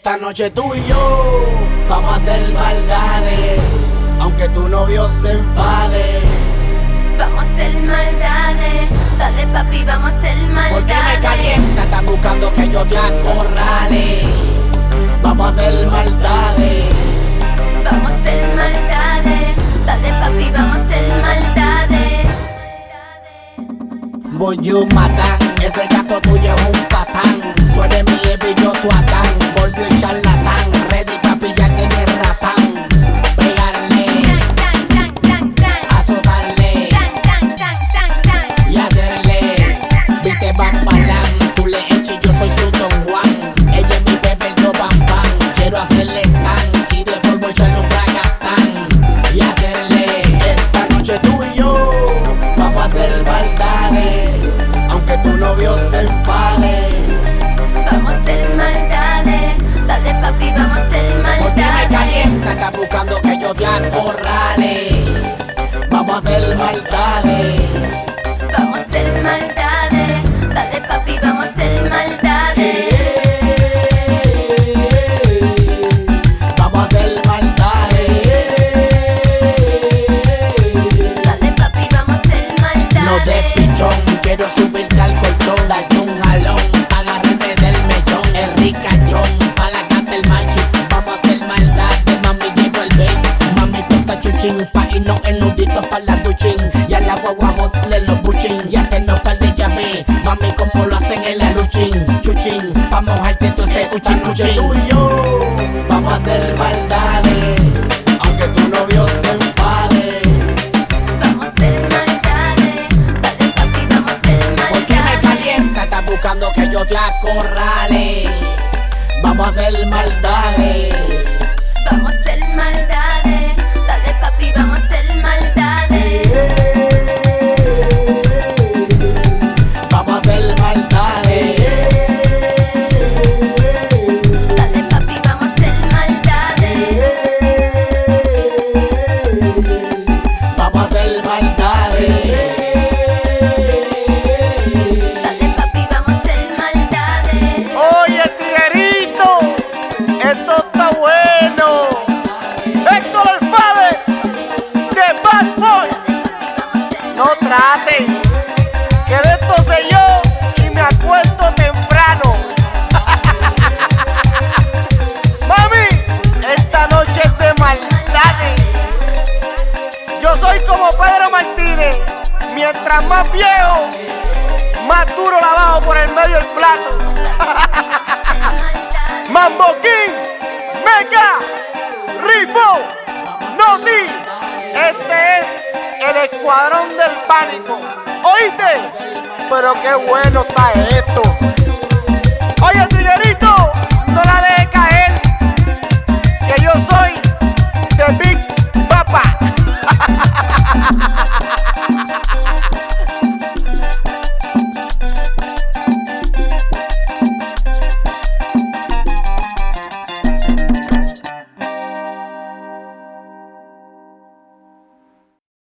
Esta noche tú y yo vamos a hacer maldades, aunque tu novio se enfade. Vamos a hacer maldades, dale papi, vamos a hacer maldades. Porque me calienta, estás buscando que yo te acorrale. Vamos a hacer maldades. Vamos a hacer maldades, dale papi, vamos a hacer maldades. Voy yo matan, ese gato tuyo es un patán. Tú eres mi Evi, yo tu Adán. Volvió el charlatán, ready pa' pillarte en el ratán. Pegarle, azotarle y hacerle. Viste bambalán, tú le echas y yo soy su Don Juan. Ella es mi bebé, yo bam bam. Quiero hacerle tan y de polvo echarle un fracatán y hacerle. Esta noche tú y yo vamos a hacer maldades, aunque tu novio se enfade. Vamos a hacer maldades, dale papi, vamos a hacer maldades. Porque me calienta, estás buscando que yo te acorrale. Vamos a hacer maldades. Vamos a hacer maldades, dale papi, vamos a hacer maldades. Vamos a hacer maldades. Dale papi, vamos a hacer maldades. No de pichón, quiero subirte al colchón, darte un jalón, agarrarme del mechón, el ricachón, pa' la canta el macho. Vamos a hacer maldades, mami, llegó el baby. Mami, toca chuchín, pa' irnos en nuditos pa' la duchín. Y a la guagua hotle los buchín, y hacernos par de llave. Mami, como lo hacen en la luchín, chuchín, pa' mojarte todo ese cuchín, cuchín. Tú y yo vamos a hacer maldades, aunque tu novio se enfade. Vamos a hacer maldades, dale papi, vamos a hacer Porque me maldades. calienta, estás buscando que yo te acorrale. Vamos a hacer maldades. Vamos a hacer maldades, dale papi, vamos a hacer maldades. Vamos a hacer maldades. Dale papi, vamos a hacer maldades. Vamos a hacer maldades. Dale papi, vamos a hacer maldades. Oye, tiguerito, esto está bueno. Héctor el Fade de Bad Boy. No trate, que de esto sé yo y me acuesto temprano. Mami, esta noche es de maldades. Yo soy como Pedro Martínez. Mientras más viejo, más duro la bajo por el medio del plato. Mambo King, Mega, Ripo, Noti. Este es el escuadrón del pánico. ¿Oíste? Pero qué bueno está esto.